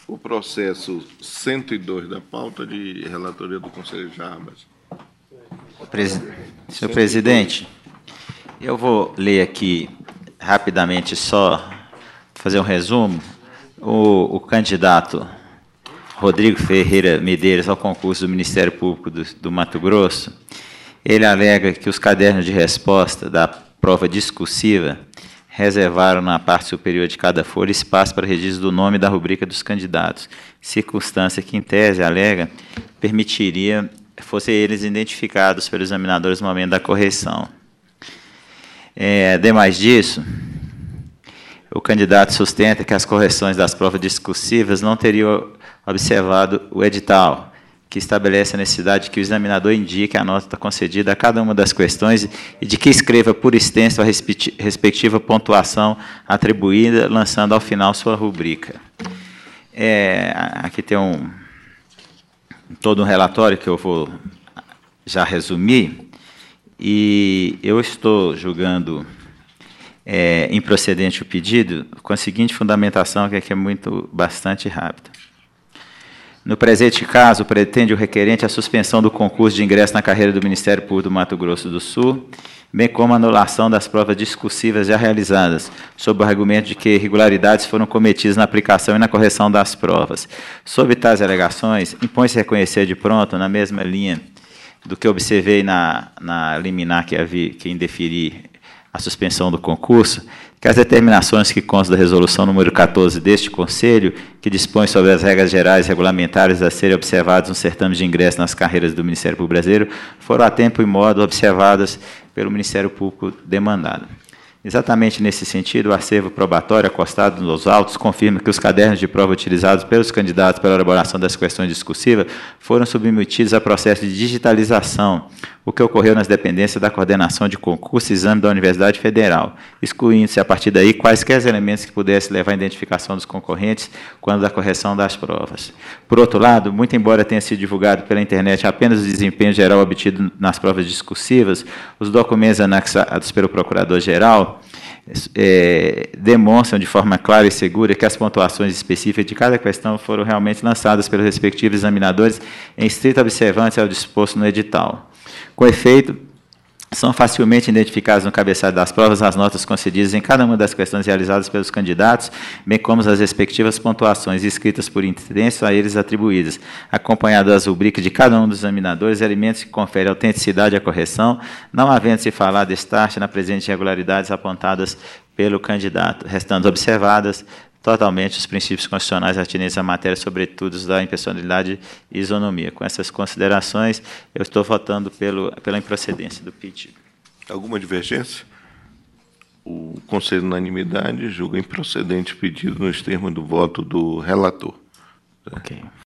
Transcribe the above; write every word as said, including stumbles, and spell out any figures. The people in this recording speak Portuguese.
O processo cento e dois da pauta de relatoria do Conselho de Jarbas. Presi... Senhor presidente, eu vou ler aqui rapidamente, só fazer um resumo. O, o candidato Rodrigo Ferreira Medeiros ao concurso do Ministério Público do, do Mato Grosso, ele alega que os cadernos de resposta da prova discursiva reservaram na parte superior de cada folha espaço para registro do nome e da rubrica dos candidatos, circunstância que, em tese, alega, permitiria fossem eles identificados pelos examinadores no momento da correção. É, ademais disso, o candidato sustenta que as correções das provas discursivas não teriam observado o edital, que estabelece a necessidade de que o examinador indique a nota concedida a cada uma das questões e de que escreva por extenso a respectiva pontuação atribuída, lançando ao final sua rubrica. É, aqui tem um, todo um relatório que eu vou já resumir, e eu estou julgando é, improcedente o pedido com a seguinte fundamentação, que aqui é muito, bastante rápida. No presente caso, pretende o requerente a suspensão do concurso de ingresso na carreira do Ministério Público do Mato Grosso do Sul, bem como a anulação das provas discursivas já realizadas, sob o argumento de que irregularidades foram cometidas na aplicação e na correção das provas. Sob tais alegações, impõe-se reconhecer de pronto, na mesma linha do que observei na, na liminar que, havia, que indeferir a suspensão do concurso, que as determinações que constam da resolução número quatorze deste Conselho, que dispõe sobre as regras gerais regulamentares a serem observadas no certame de ingresso nas carreiras do Ministério Público Brasileiro, foram a tempo e modo observadas pelo Ministério Público demandado. Exatamente nesse sentido, o acervo probatório acostado nos autos confirma que os cadernos de prova utilizados pelos candidatos para a elaboração das questões discursivas foram submetidos a processo de digitalização, o que ocorreu nas dependências da coordenação de concurso e exame da Universidade Federal, excluindo-se a partir daí quaisquer elementos que pudessem levar à identificação dos concorrentes quando da correção das provas. Por outro lado, muito embora tenha sido divulgado pela internet apenas o desempenho geral obtido nas provas discursivas, os documentos anexados pelo Procurador-Geral É, demonstram de forma clara e segura que as pontuações específicas de cada questão foram realmente lançadas pelos respectivos examinadores em estrita observância ao disposto no edital. Com efeito, são facilmente identificadas no cabeçalho das provas as notas concedidas em cada uma das questões realizadas pelos candidatos, bem como as respectivas pontuações escritas por intenso a eles atribuídas, acompanhadas das rubricas de cada um dos examinadores, elementos que conferem autenticidade à correção, não havendo-se falar destaque na presente irregularidades apontadas pelo candidato, restando observadas totalmente os princípios constitucionais atinentes à matéria, sobretudo os da impessoalidade e isonomia. Com essas considerações, eu estou votando pelo, pela improcedência do pedido. Alguma divergência? O Conselho, unanimidade, julga improcedente o pedido nos termos do voto do relator. Ok.